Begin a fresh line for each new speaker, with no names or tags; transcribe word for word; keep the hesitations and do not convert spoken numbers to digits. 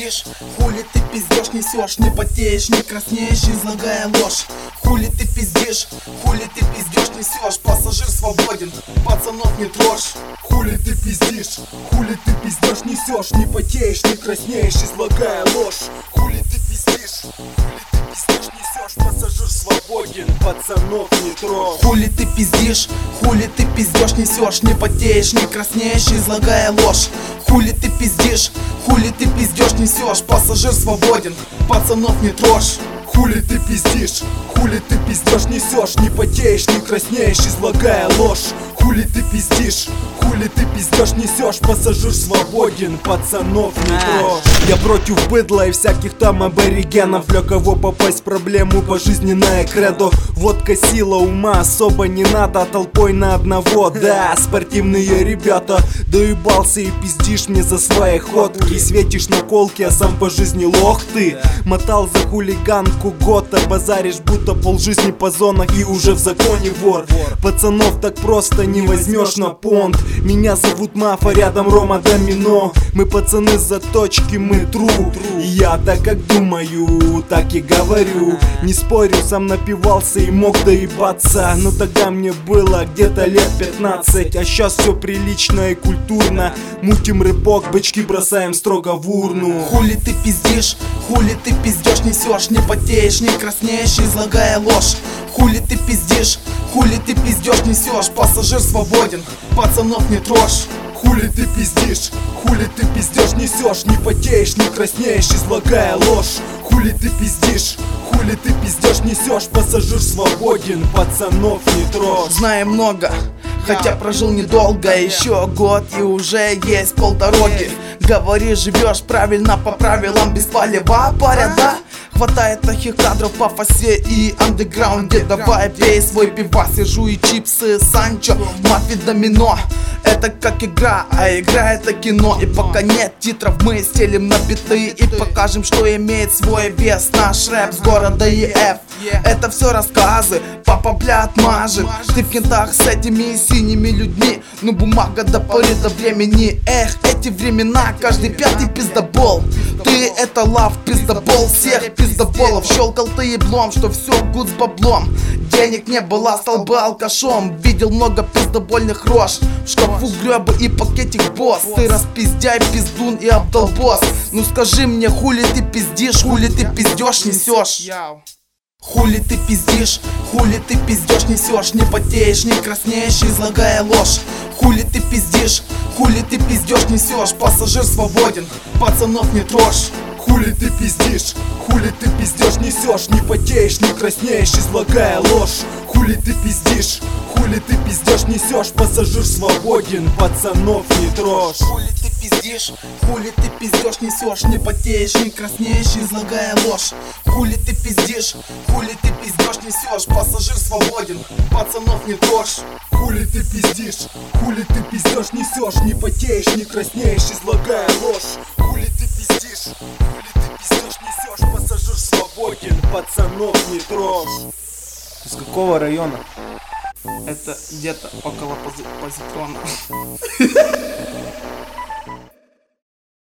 пиздишь, хули ты пиздешь, несешь, не потеешь, не краснеешь, излагая ложь. Хули ты пиздишь, хули ты пиздешь, несешь, пассажир свободен, пацанов не трожь.
Хули ты пиздишь, хули ты пиздешь, несешь, не потеешь, не краснеешь, излагая ложь. Хули ты пиздишь, хули ты пиздешь, несешь, пассажир свободен, пацанов не трожь.
Хули ты пиздишь, хули ты пиздешь, несешь, не потеешь, не краснеешь, излагая ложь. Хули ты пиздишь, хули ты пиздешь, несешь, пассажир свободен, пацанов не трожь.
Хули ты пиздишь, хули ты пиздешь, несешь, не потеешь, не краснеешь, излагая ложь. Хули ты пиздишь, хули ты пиздешь, несешь, пассажир свободен, пацанов не трожь. Я против быдла и всяких там аборигенов. Для кого попасть в проблему пожизненное кредо. Водка сила ума, особо не надо, толпой на одного. Да, спортивные ребята, доебался и пиздишь мне за свои ходки. Светишь на колке, а сам по жизни лох ты. Мотал за хулиганку год, а базаришь будто полжизни по зонах и уже в законе вор. Пацанов так просто не возьмешь на понт. Меня зовут Мафа, рядом Рома Домино. Мы пацаны за точки, мы тру. И я так как думаю, так и говорю. Не спорю, сам напивался и мог доебаться. Но тогда мне было где-то лет пятнадцать. А сейчас все прилично и культурно. Мутим рэпок, бычки бросаем строго в урну.
Хули ты пиздишь, хули ты пиздешь, несешь, не потеешь, не краснеешь, излагая ложь. Хули ты пиздишь, хули ты пиздешь, несешь, пассажир свободен, пацанов не трожь.
Хули ты пиздишь, хули ты пиздешь, несешь, не потеешь, не краснеешь, излагая ложь. Хули ты пиздишь, хули ты пиздешь, несешь, пассажир свободен, пацанов не трожь.
Знаю много, хотя прожил недолго, еще год и уже есть полдороги. Говори, живешь правильно по правилам, без палева паря, да? Хватает таких кадров по фасе и андеграунде. Давай пей свой пивас, я жую и чипсы Санчо, Мафи Домино. Это как игра, а игра это кино. И пока нет титров, мы стелим на биты и покажем, что имеет свой вес наш рэп с города ЕФ. Это все рассказы, папа бля отмажет. Ты в кентах с этими синими людьми, но бумага до поры до времени. Эх, эти времена, каждый пятый пиздобол. Ты это лав, пиздобол всех пиздоболов. Щелкал ты еблом, что все гуд с баблом. Денег не было, стал бы алкашом. Видел много пиздобольных рож. В шкафу гребы и пакетик босс. Ты распиздяй, пиздун и обдолбос. Ну скажи мне, хули ты пиздишь, хули ты пиздешь, несешь. Хули ты пиздишь, хули ты пиздешь, несешь, не потеешь, не краснеешь, излагая ложь. Хули ты пиздишь, хули ты пиздешь, несешь, пассажир свободен, пацанов не трожь.
Хули ты пиздишь, хули ты пиздешь, несешь, не потеешь, не краснеешь, излагая ложь. Хули ты пиздишь, хули ты пиздешь, несешь, пассажир свободен, пацанов не трожь.
Хули ты пиздишь, хули ты пиздешь, несешь, не потеешь, не краснеешь, излагая ложь. Хули ты пиздишь, хули ты пиздешь, несешь, пассажир свободен, пацанов не трожь.
Хули ты пиздишь, хули ты пиздешь, несешь, не потеешь, не краснеешь, излагая ложь. Хули ты пиздишь, хули ты пиздешь, несешь, пассажир свободен, пацанов не трожь.
Из какого района?
Это где-то около пози- позитрона.